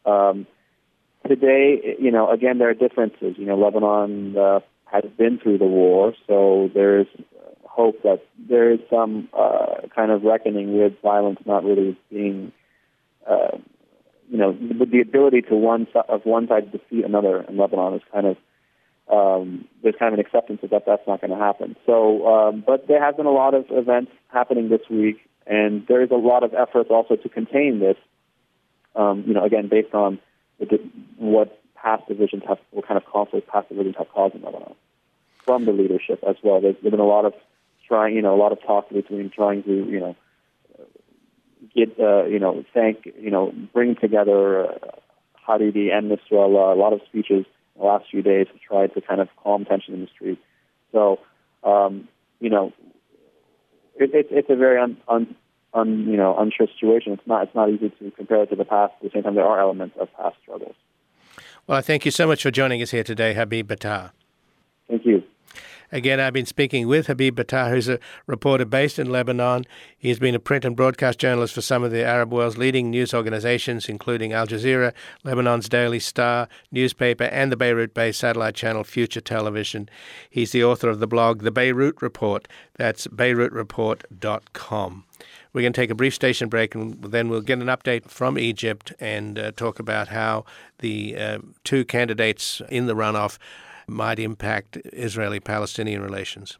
Um, today, you know, again, there are differences. You know, Lebanon uh, has been through the war, so there's hope that there is some uh, kind of reckoning with violence not really being, uh, you know, with the ability to one of one side to defeat another in Lebanon is kind of, um, there's kind of an acceptance that that's not going to happen. So, um, but there has been a lot of events happening this week, and there is a lot of efforts also to contain this, um, you know, again, based on the, what past divisions have, what kind of conflict past divisions have caused in Lebanon from the leadership as well. There's been a lot of trying, you know, a lot of talk between trying to, you know, get, uh, you know, thank, you know, bring together uh, Hariri and Nasrallah, a lot of speeches in the last few days to try to kind of calm tension in the street. So, um, you know, it, it, it's a very un, un, un, you know, unsure situation. It's not, it's not easy to compare it to the past. At the same time, there are elements of past struggles. Well, I thank you so much for joining us here today, Habib Battah. Thank you. Again, I've been speaking with Habib Battah, who's a reporter based in Lebanon. He's been a print and broadcast journalist for some of the Arab world's leading news organizations, including Al Jazeera, Lebanon's Daily Star newspaper, and the Beirut-based satellite channel Future Television. He's the author of the blog The Beirut Report. That's beirut report dot com. We're going to take a brief station break, and then we'll get an update from Egypt and uh, talk about how the uh, two candidates in the runoff might impact Israeli-Palestinian relations.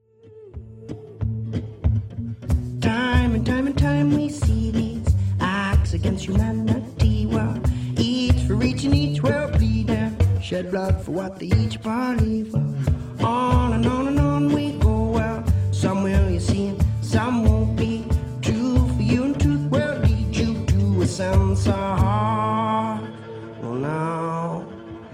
Time and time and time we see these acts against humanity. Well, each for each and each will bleed and shed blood for what they each believe. Well, on and on and on we go. Well, some will you see and some won't be true for you, and truth will lead you to a sense of heart. Well, now.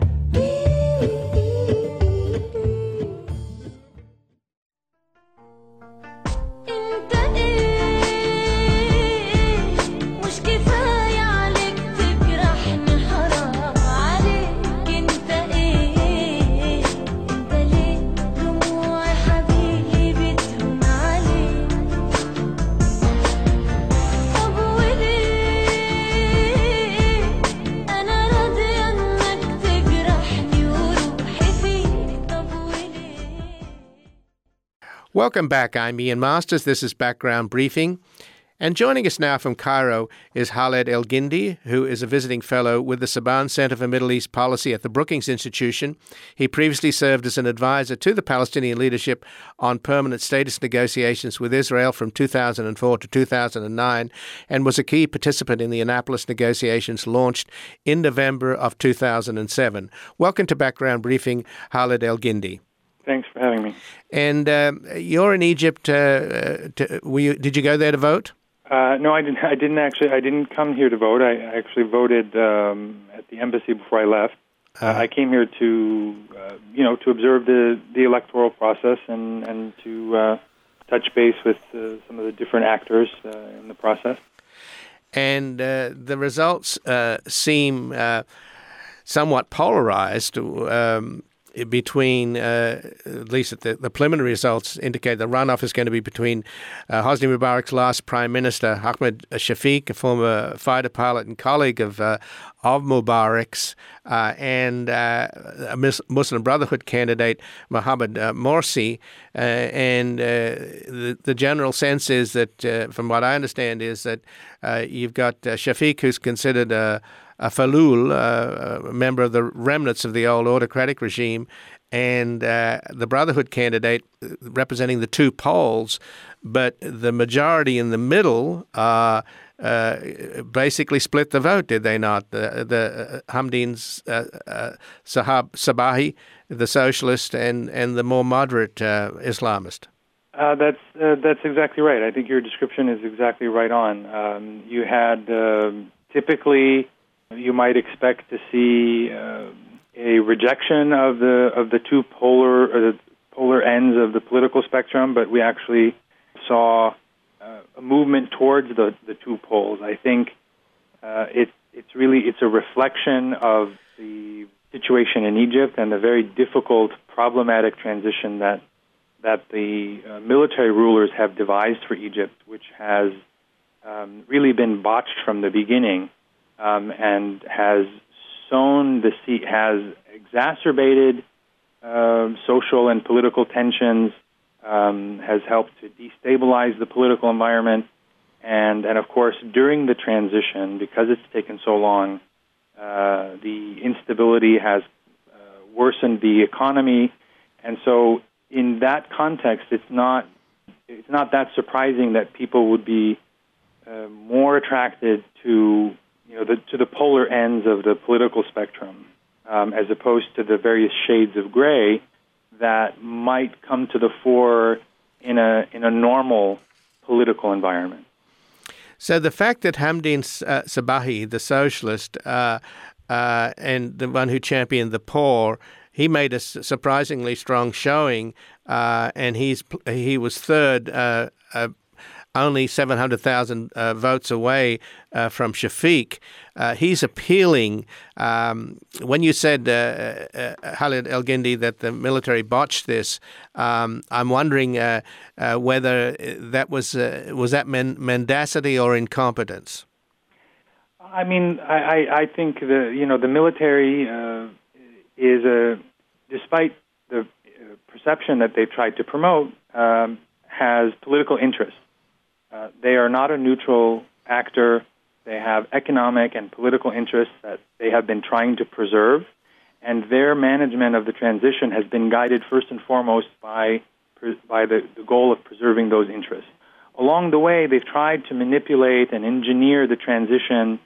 Welcome back. I'm Ian Masters. This is Background Briefing. And joining us now from Cairo is Khaled El-Guindi, who is a visiting fellow with the Saban Center for Middle East Policy at the Brookings Institution. He previously served as an advisor to the Palestinian leadership on permanent status negotiations with Israel from two thousand four to two thousand nine and was a key participant in the Annapolis negotiations launched in November of two thousand seven. Welcome to Background Briefing, Khaled El-Guindi. Thanks for having me. And uh, you're in Egypt. Uh, to, were you, did you go there to vote? Uh, no, I didn't. I didn't actually. I didn't come here to vote. I actually voted um, at the embassy before I left. Uh, I came here to, uh, you know, to observe the, the electoral process and and to uh, touch base with uh, some of the different actors uh, in the process. And uh, the results uh, seem uh, somewhat polarized. Um, between, uh, at least the, the preliminary results indicate the runoff is going to be between uh, Hosni Mubarak's last prime minister, Ahmed Shafiq, a former fighter pilot and colleague of uh, of Mubarak's, uh, and uh, a Muslim Brotherhood candidate, Mohammed uh, Morsi. Uh, and uh, the, the general sense is that, uh, from what I understand, is that uh, you've got uh, Shafiq, who's considered a a Falul, uh, a member of the remnants of the old autocratic regime, and uh, the Brotherhood candidate representing the two poles, but the majority in the middle uh, uh, basically split the vote, did they not? The, the uh, Hamdin uh, uh, Sahab Sabahi, the socialist, and, and the more moderate uh, Islamist. Uh, that's uh, that's exactly right. I think your description is exactly right on. Um, you had uh, typically. You might expect to see uh, a rejection of the of the two polar or the polar ends of the political spectrum, but we actually saw uh, a movement towards the, the two poles. I think uh, it it's really it's a reflection of the situation in Egypt and the very difficult, problematic transition that that the uh, military rulers have devised for Egypt, which has um, really been botched from the beginning. um, and has sown the seed, has exacerbated uh, social and political tensions, um, has helped to destabilize the political environment, and, and of course, during the transition, because it's taken so long, uh, the instability has uh, worsened the economy, and so in that context, it's not it's not that surprising that people would be uh, more attracted to you know the, to the polar ends of the political spectrum, um, as opposed to the various shades of gray that might come to the fore in a in a normal political environment. So the fact that Hamdin uh, Sabahi, the socialist, uh, uh, and the one who championed the poor, he made a surprisingly strong showing, uh, and he's he was third, uh, uh, only seven hundred thousand uh, votes away uh, from Shafiq. Uh, he's appealing. Um, when you said, uh, uh, Khalid El-Gindi, that the military botched this, um, I'm wondering uh, uh, whether that was uh, was that men- mendacity or incompetence. I mean, I, I think the you know the military uh, is a, despite the perception that they've tried to promote, um, has political interest. Uh, they are not a neutral actor. They have economic and political interests that they have been trying to preserve, and their management of the transition has been guided first and foremost by by the, the goal of preserving those interests. Along the way, they've tried to manipulate and engineer the transition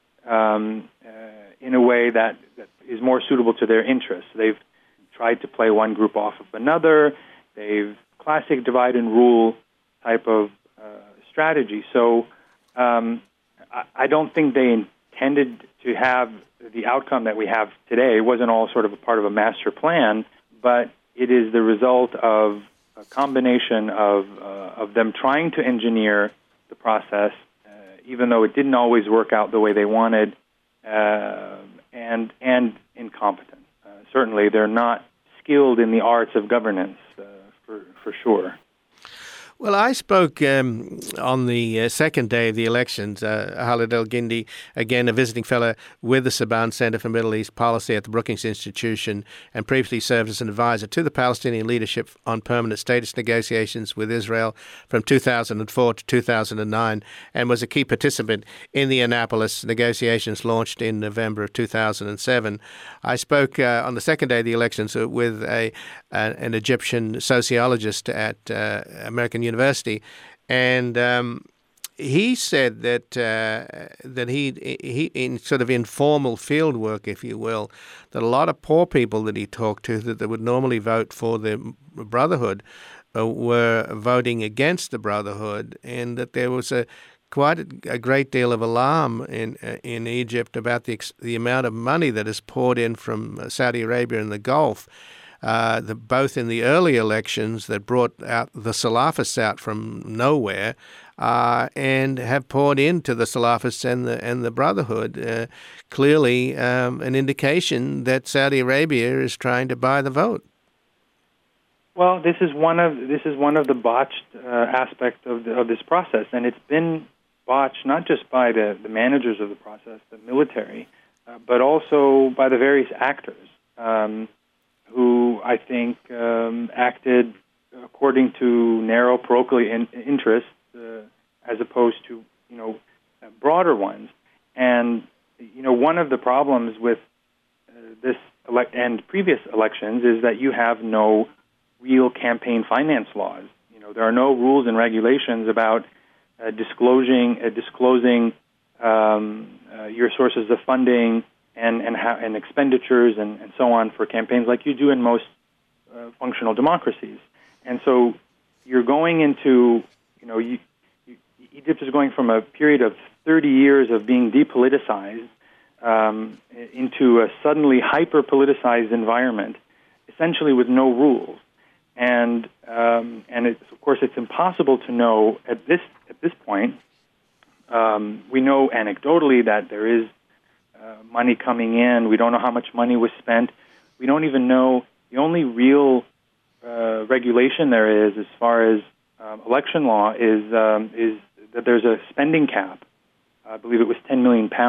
um, uh, in a way that, that is more suitable to their interests. They've tried to play one group off of another. They've classic divide and rule type of uh, strategy. So um, I, I don't think they intended to have the outcome that we have today. It wasn't all sort of a part of a master plan, but it is the result of a combination of uh, of them trying to engineer the process, uh, even though it didn't always work out the way they wanted, uh, and and incompetence. Uh, certainly, they're not skilled in the arts of governance, uh, for for sure. Well, I spoke um, on the uh, second day of the elections. Uh, Khalid El-Gindi, again, a visiting fellow with the Saban Center for Middle East Policy at the Brookings Institution, and previously served as an advisor to the Palestinian leadership on permanent status negotiations with Israel from two thousand four to two thousand nine, and was a key participant in the Annapolis negotiations launched in November of two thousand seven. I spoke uh, on the second day of the elections with a, a an Egyptian sociologist at uh, American University, and um, he said that uh, that he he in sort of informal field work, if you will, that a lot of poor people that he talked to that, that would normally vote for the Brotherhood uh, were voting against the Brotherhood, and that there was a quite a, a great deal of alarm in uh, in Egypt about the the amount of money that is poured in from Saudi Arabia and the Gulf. Uh, the, both in the early elections that brought out the Salafists out from nowhere, uh, and have poured into the Salafists and the and the Brotherhood. Uh, clearly, um, an indication that Saudi Arabia is trying to buy the vote. Well, this is one of this is one of the botched uh, aspects of the, of this process, and it's been botched not just by the, the managers of the process, the military, uh, but also by the various actors. Um, who I think um, acted according to narrow parochial in- interests uh, as opposed to, you know, uh, broader ones. And, you know, one of the problems with uh, this ele- and previous elections is that you have no real campaign finance laws. You know, there are no rules and regulations about uh, disclosing uh, disclosing um, uh, your sources of funding and and, how, and expenditures and, and so on for campaigns like you do in most uh, functional democracies. And so you're going into, you know, you, you, Egypt is going from a period of thirty years of being depoliticized um, into a suddenly hyper-politicized environment, essentially with no rules. And um, and it's, of course, it's impossible to know at this at this point. Um, we know anecdotally that there is Uh, money coming in. We don't know how much money was spent. We don't even know. The only real uh, regulation there is, as far as um, election law, is um, is that there's a spending cap. I believe it was ten million pounds,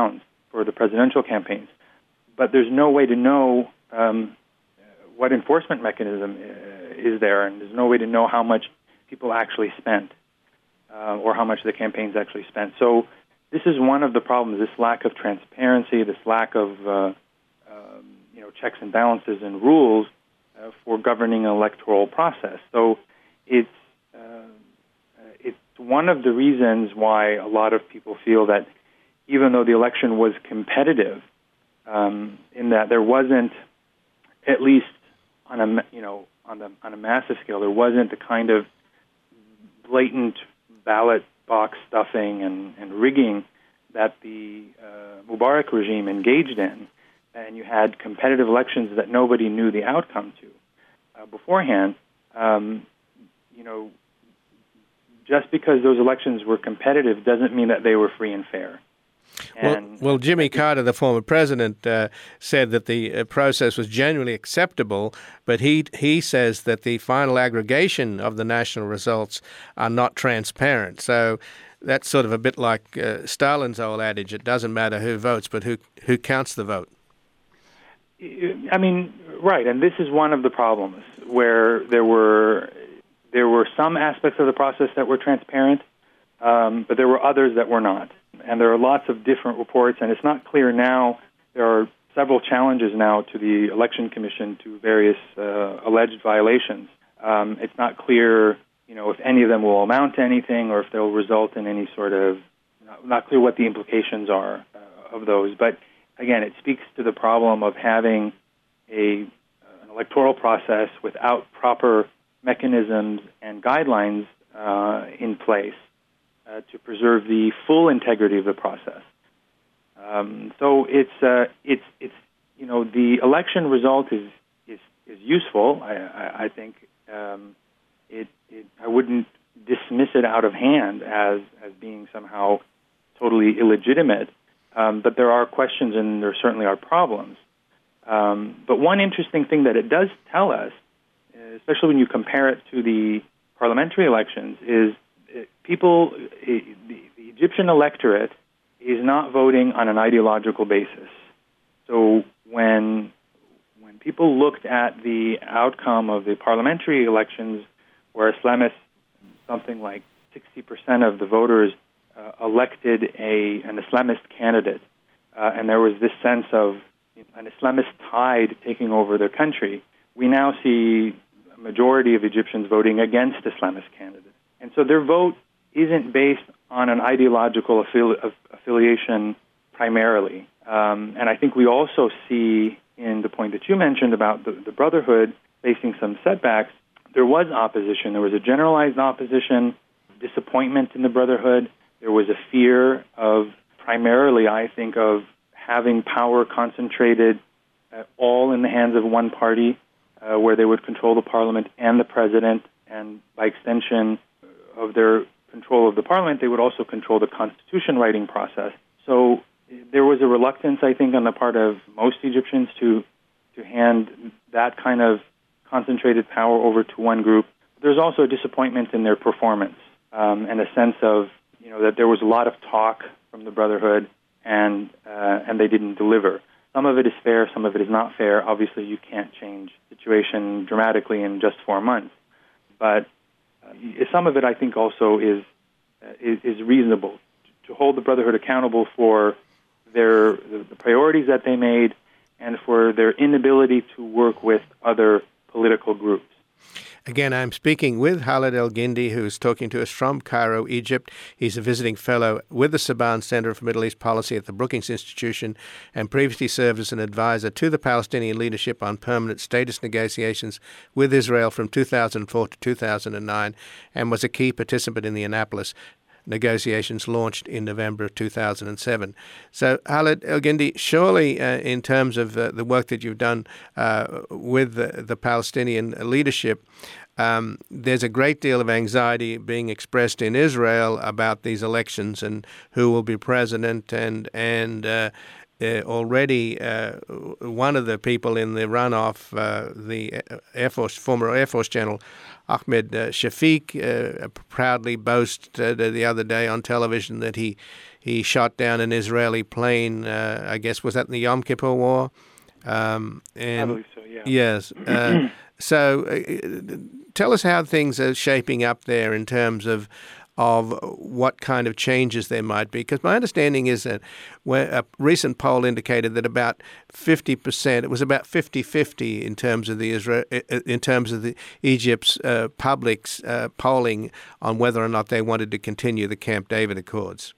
for the presidential campaigns. But there's no way to know um, what enforcement mechanism is there, and there's no way to know how much people actually spent uh, or how much the campaigns actually spent. So this is one of the problems, this lack of transparency, this lack of uh, um, you know, checks and balances and rules uh, for governing an electoral process. So it's, uh, it's one of the reasons why a lot of people feel that even though the election was competitive, um, in that there wasn't, at least on a, you know, on the on a massive scale, there wasn't the kind of blatant ballot box stuffing and, and rigging that the uh, Mubarak regime engaged in, and you had competitive elections that nobody knew the outcome to uh, beforehand. Um, you know, just because those elections were competitive doesn't mean that they were free and fair. Well, well, Jimmy Carter, the former president, uh, said that the uh, process was genuinely acceptable, but he he says that the final aggregation of the national results are not transparent. So that's sort of a bit like uh, Stalin's old adage: it doesn't matter who votes, but who who counts the vote. I mean, right, and this is one of the problems where there were there were some aspects of the process that were transparent, um, but there were others that were not. And there are lots of different reports, and it's not clear now. There are several challenges now to the Election Commission to various uh, alleged violations. Um, it's not clear, you know, if any of them will amount to anything or if they'll result in any sort of, not, not clear what the implications are uh, of those. But again, it speaks to the problem of having a an electoral process without proper mechanisms and guidelines uh, in place Uh, to preserve the full integrity of the process. Um, so it's uh, it's it's you know the election result is is, is useful. I, I, I think um, it, it I wouldn't dismiss it out of hand as as being somehow totally illegitimate. Um, but there are questions and there certainly are problems. Um, but one interesting thing that it does tell us, especially when you compare it to the parliamentary elections, is people, the, the Egyptian electorate is not voting on an ideological basis. So when when people looked at the outcome of the parliamentary elections, where Islamists, something like sixty percent of the voters uh, elected a an Islamist candidate, uh, and there was this sense of an Islamist tide taking over their country, we now see a majority of Egyptians voting against Islamist candidates. And so their vote isn't based on an ideological affili- affiliation primarily. Um, and I think we also see in the point that you mentioned about the, the Brotherhood facing some setbacks, there was opposition. There was a generalized opposition, disappointment in the Brotherhood. There was a fear of primarily, I think, of having power concentrated uh, all in the hands of one party, uh, where they would control the parliament and the president, and by extension of their control of the parliament, they would also control the constitution writing process. So there was a reluctance, I think, on the part of most Egyptians to to hand that kind of concentrated power over to one group. There's also a disappointment in their performance um, and a sense of, you know, that there was a lot of talk from the Brotherhood and uh, and they didn't deliver. Some of it is fair, some of it is not fair. Obviously, you can't change the situation dramatically in just four months, but some of it, I think, also is, uh, is is reasonable to hold the Brotherhood accountable for their the, the priorities that they made and for their inability to work with other political groups. Again, I'm speaking with Khaled Elgindy, who's talking to us from Cairo, Egypt. He's a visiting fellow with the Saban Center for Middle East Policy at the Brookings Institution and previously served as an advisor to the Palestinian leadership on permanent status negotiations with Israel from two thousand four to two thousand nine and was a key participant in the Annapolis negotiations launched in November of two thousand seven. So, Khaled Elgindy, surely uh, in terms of uh, the work that you've done uh, with the, the Palestinian leadership, um, there's a great deal of anxiety being expressed in Israel about these elections and who will be president, and and uh, Uh, already, uh, one of the people in the runoff, uh, the Air Force, former Air Force General Ahmed uh, Shafiq, uh, proudly boasted uh, the other day on television that he he shot down an Israeli plane. Uh, I guess was that in the Yom Kippur War? Um, and I believe so. Yeah. Yes. Uh, so, uh, tell us how things are shaping up there in terms of of what kind of changes there might be. Because my understanding is that where a recent poll indicated that about fifty percent, it was about fifty-fifty in terms of the Israel, in terms of the Egypt's uh, public's uh, polling on whether or not they wanted to continue the Camp David Accords.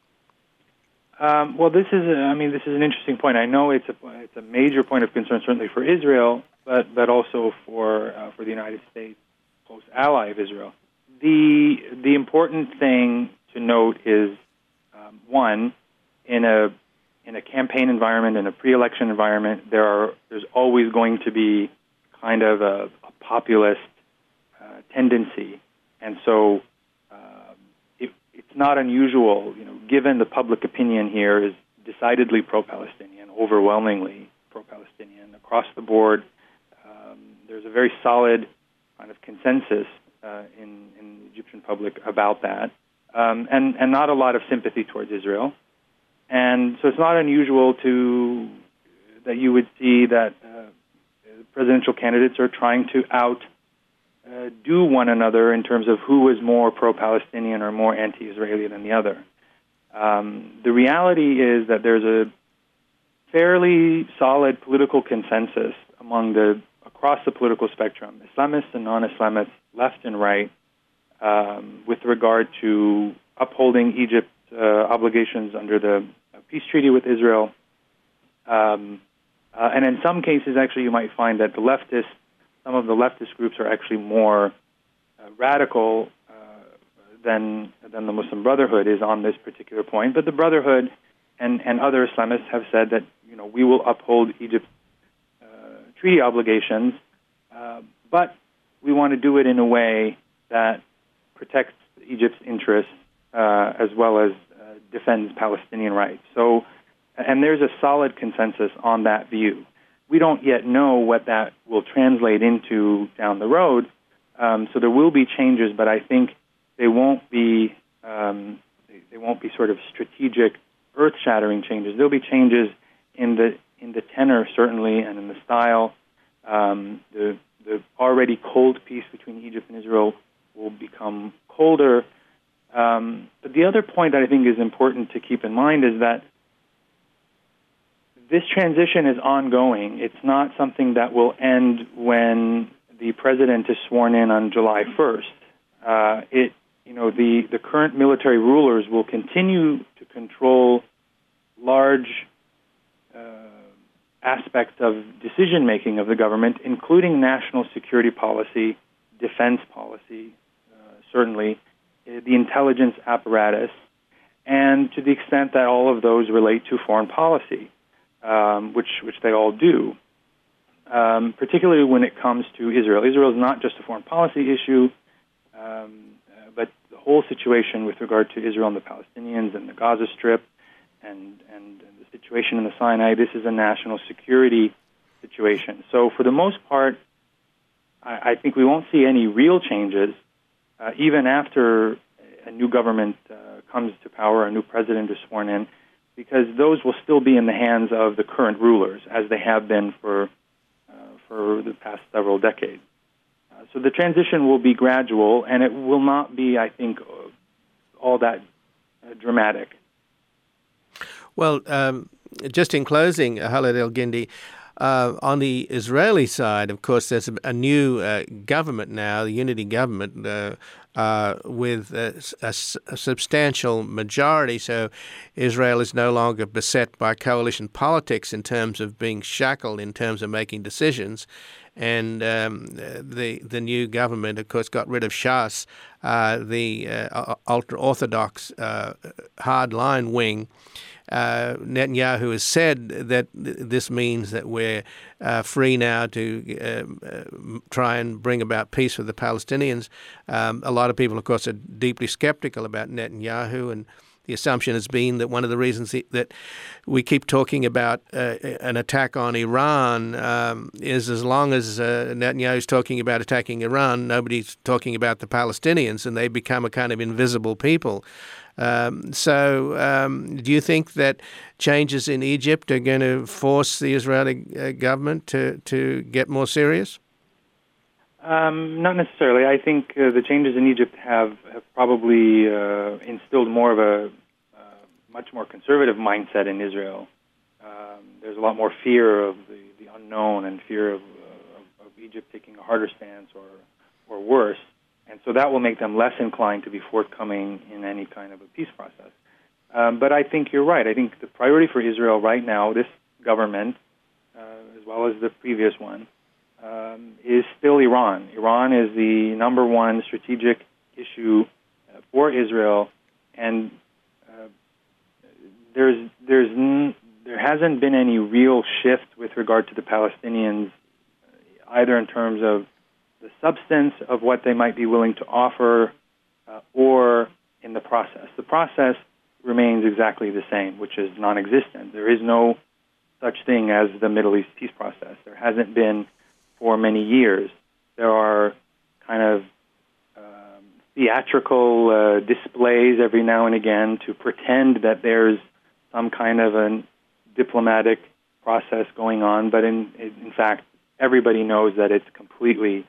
Um, well, this is, a, I mean, this is an interesting point. I know it's a it's a major point of concern, certainly for Israel, but but also for uh, for the United States, close ally of Israel. The the important thing to note is um, one, in a in a campaign environment, in a pre-election environment, there are there's always going to be kind of a, a populist uh, tendency, and so uh, it, it's not unusual, you know, given the public opinion here is decidedly pro-Palestinian, overwhelmingly pro-Palestinian across the board. Um, there's a very solid kind of consensus uh, in, in the Egyptian public about that, um, and, and not a lot of sympathy towards Israel. And so it's not unusual to that you would see that uh, presidential candidates are trying to out uh, do one another in terms of who is more pro-Palestinian or more anti-Israeli than the other. Um, the reality is that there's a fairly solid political consensus among the across the political spectrum, Islamists and non-Islamists, left and right, um, with regard to upholding Egypt's uh, obligations under the peace treaty with Israel. Um, uh, and in some cases, actually, you might find that the leftists, some of the leftist groups are actually more uh, radical uh, than than the Muslim Brotherhood is on this particular point. But the Brotherhood and, and other Islamists have said that, you know, we will uphold Egypt's uh, treaty obligations, uh, but we want to do it in a way that protects Egypt's interests uh, as well as uh, defends Palestinian rights. So, and there's a solid consensus on that view. We don't yet know what that will translate into down the road, um, so there will be changes, but I think they won't be um, they, they won't be sort of strategic, earth-shattering changes. There'll be changes in the in the tenor, certainly, and in the style. Um, the the already cold peace between Egypt and Israel will become colder. Um, but the other point that I think is important to keep in mind is that this transition is ongoing. It's not something that will end when the president is sworn in on July first. Uh, it, you know, the, the current military rulers will continue to control large uh, aspects of decision-making of the government, including national security policy, defense policy, uh, certainly, the intelligence apparatus, and to the extent that all of those relate to foreign policy. Um, which which they all do, um, particularly when it comes to Israel. Israel is not just a foreign policy issue, um, uh, but the whole situation with regard to Israel and the Palestinians and the Gaza Strip and, and, and the situation in the Sinai, this is a national security situation. So for the most part, I, I think we won't see any real changes, uh, even after a new government uh, comes to power, a new president is sworn in, because those will still be in the hands of the current rulers, as they have been for uh, for the past several decades. Uh, so the transition will be gradual, and it will not be, I think, all that uh, dramatic. Well, um, just in closing, Khaled El-Guindi, uh, on the Israeli side, of course, there's a, a new uh, government now, the unity government, uh, Uh, with a, a, a substantial majority. So Israel is no longer beset by coalition politics in terms of being shackled in terms of making decisions. And um, the the new government, of course, got rid of Shas, uh, the uh, ultra-Orthodox uh, hardline wing. Uh, Netanyahu has said that th- this means that we're uh, free now to uh, uh, try and bring about peace with the Palestinians. Um, a lot of people, of course, are deeply skeptical about Netanyahu, and the assumption has been that one of the reasons that we keep talking about uh, an attack on Iran um, is as long as uh, Netanyahu is talking about attacking Iran, nobody's talking about the Palestinians, and they become a kind of invisible people. Um, so um, do you think that changes in Egypt are going to force the Israeli uh, government to, to get more serious? Um, not necessarily. I think uh, the changes in Egypt have, have probably uh, instilled more of a uh, much more conservative mindset in Israel. Um, there's a lot more fear of the, the unknown and fear of, uh, of, of Egypt taking a harder stance or, or worse. And so that will make them less inclined to be forthcoming in any kind of a peace process. Um, but I think you're right. I think the priority for Israel right now, this government, uh, as well as the previous one, um, is still Iran. Iran is the number one strategic issue uh, for Israel, and uh, there's there's n- there hasn't been any real shift with regard to the Palestinians, either in terms of the substance of what they might be willing to offer, uh, or in the process. The process remains exactly the same, which is non-existent. There is no such thing as the Middle East peace process. There hasn't been for many years. There are kind of um, theatrical uh, displays every now and again to pretend that there's some kind of a diplomatic process going on, but in, in fact, everybody knows that it's completely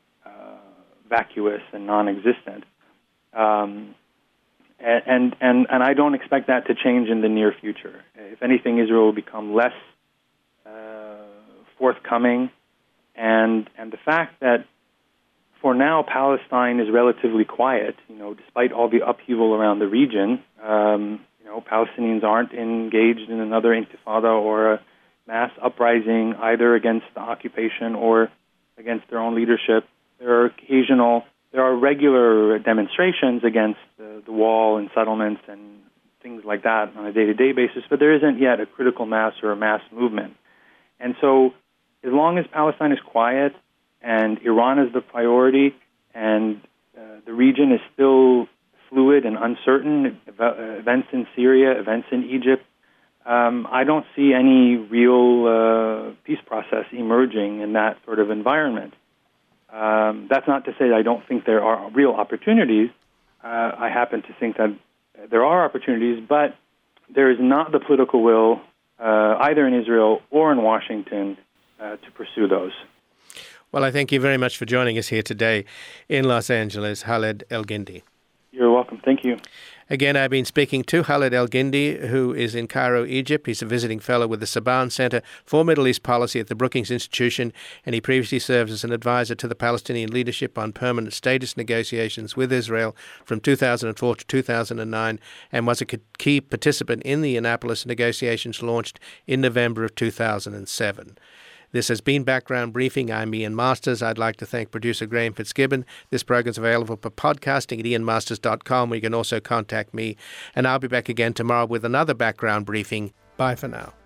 vacuous and non-existent, um, and and and I don't expect that to change in the near future. If anything, Israel will become less uh, forthcoming, and and the fact that for now Palestine is relatively quiet, you know, despite all the upheaval around the region, um, you know, Palestinians aren't engaged in another intifada or a mass uprising either against the occupation or against their own leadership. There are occasional, there are regular demonstrations against the, the wall and settlements and things like that on a day-to-day basis, but there isn't yet a critical mass or a mass movement. And so as long as Palestine is quiet and Iran is the priority and uh, the region is still fluid and uncertain, ev- events in Syria, events in Egypt, um, I don't see any real uh, peace process emerging in that sort of environment. Um, that's not to say that I don't think there are real opportunities. Uh, I happen to think that there are opportunities, but there is not the political will, uh, either in Israel or in Washington, uh, to pursue those. Well, I thank you very much for joining us here today in Los Angeles, Khaled El-Guindi. You're welcome. Thank you. Again, I've been speaking to Khaled El-Guindi, who is in Cairo, Egypt. He's a visiting fellow with the Saban Center for Middle East Policy at the Brookings Institution, and he previously served as an advisor to the Palestinian leadership on permanent status negotiations with Israel from two thousand four to two thousand nine, and was a key participant in the Annapolis negotiations launched in November of two thousand seven. This has been Background Briefing. I'm Ian Masters. I'd like to thank producer Graham Fitzgibbon. This program is available for podcasting at ian masters dot com, where you can also contact me. And I'll be back again tomorrow with another Background Briefing. Bye for now.